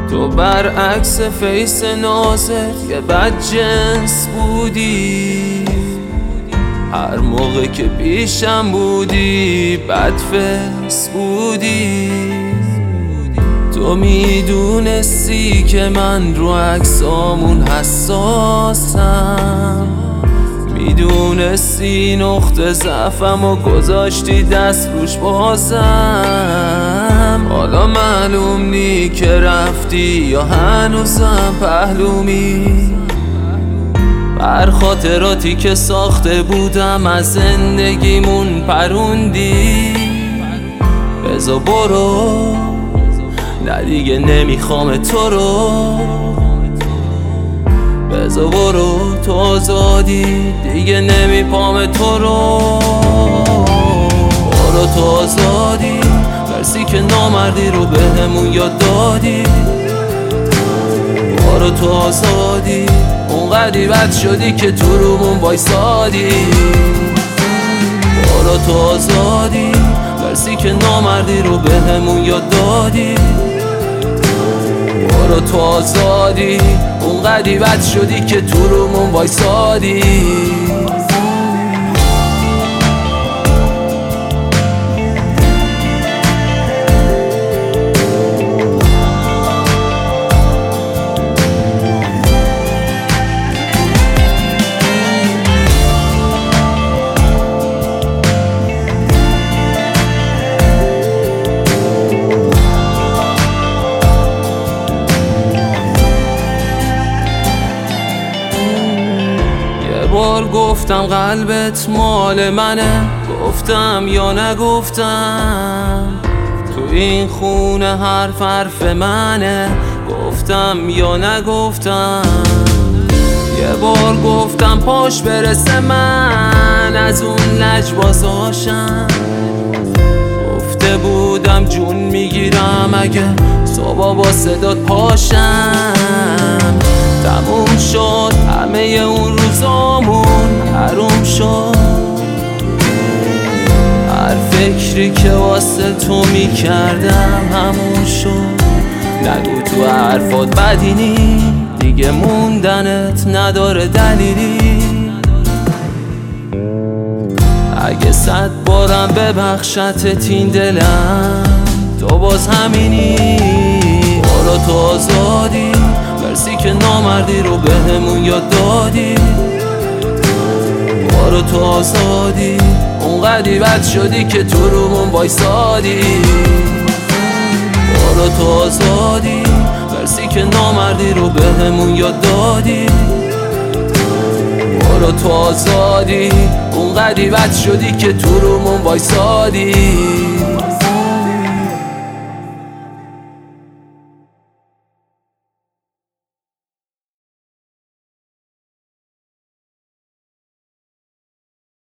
تو برعکس فیس نازت یه بد جنس بودی، هر موقع که پیشم بودی بد فیس بودی. تو میدونستی که من رو عکسامون حساسم، میدونستی نقطه ضعفم و گذاشتی دست روش بازم. حالا معلوم نی که رفتی یا هنوزم پهلومی، بر خاطراتی که ساخته بودم از زندگیمون پروندی. بذار برو، نه دیگه نمیخوام تو رو. بذار برو، تو آزادی، دیگه نمیپام تو رو. برو تو آزادی، مرسی که نامردی رو بهمون یاد دادی. برو تو آزادی، اونقدی بد شدی که تو رومون وایسادی. برو تو آزادی، مرسی که نامردی رو بهمون یاد دادی. برو تو آزادی، اونقدی بد شدی که تو رومون وایسادی. بار گفتم قلبت مال منه، گفتم یا نگفتم؟ تو این خونه حرف منه، گفتم یا نگفتم؟ یه بار گفتم پاش برسه من از اون لجبازاشم، گفته بودم جون میگیرم اگه صبح با صدات پاشم. تموم شد همه اون روزامون، حروم شد هر فکری که واسه تو میکردم همون شد. نگو تو حرفات بدی نی، دیگه موندنت نداره دلیلی. اگه 100 بارم ببخشتت این دلم، تو باز همینی. برو تو آزادی، مرسی که نامردی رو بهمون یاد دادی. برو تو آزادی، اونقدی بد شدی که تو رومون وایسادی. برو تو آزادی، مرسی که نامردی رو بهمون یاد دادی. برو تو آزادی، اونقدی بد شدی که تو رومون وایسادی.